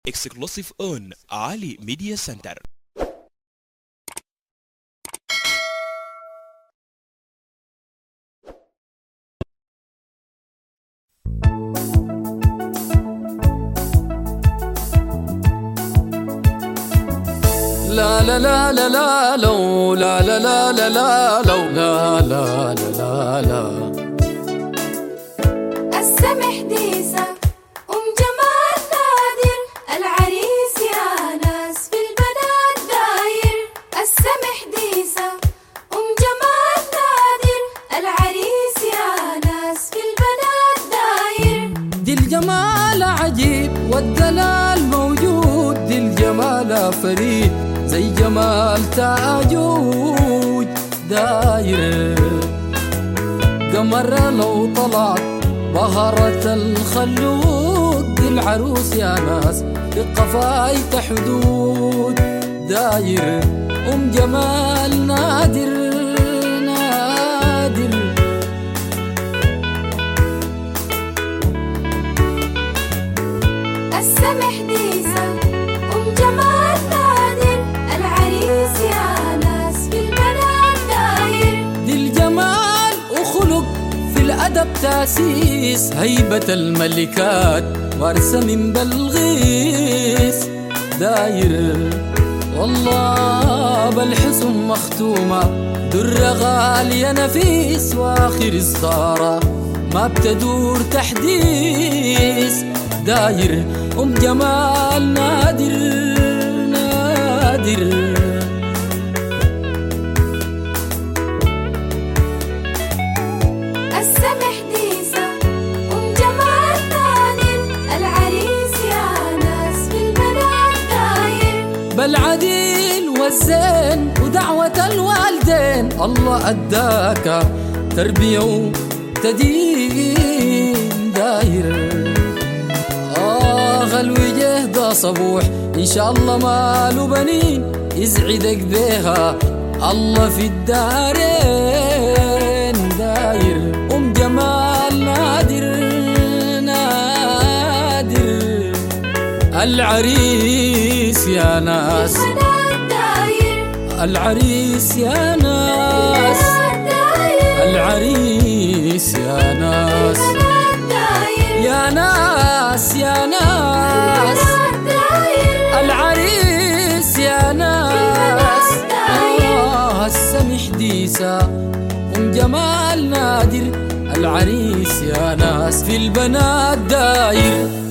exclusive on Ali Media Center. لا لا لا لا لا لو لا لا لا لا لا لو لا لا لا لا السمح ديسة جمال نادر العريس يا ناس في البنات داير. السمح ديسة جمال نادر العريس يا ناس في البنات داير. دي الجمال عجيب والدلال موجود، دي الجمال فريد زي جمال تاجوج داير. قمر لو طلعت بهرة الخلود، دي العروس يا ناس في قفايت حدود داير. جمال نادر نادر. السمح ديسة جمال نادر العريس يا ناس في البنات داير. دي الجمال وخلق في الأدب تاسيس، هيبة الملكات وارثة من بلغيس داير. والله بالحسن مختومة درة غالية نفيس، وآخر إصدارة ما بتدور تحديث داير. جمال نادر نادر. السمح ديسة جمال نادر العريس يا ناس في البنات داير. بالعديل والزين ودعوة الوالدين، الله أداك تربية وتدين داير. الوجه ده صبوح إن شاء الله ماله بنين، يسعدك بيها الله في الدارين داير. جمال نادر نادر. العريس يا ناس العريس يا ناس العريس يا ناس يا ناس يا ناس العريس يا ناس. السمح ديسة جمال نادر العريس يا ناس في البنات داير.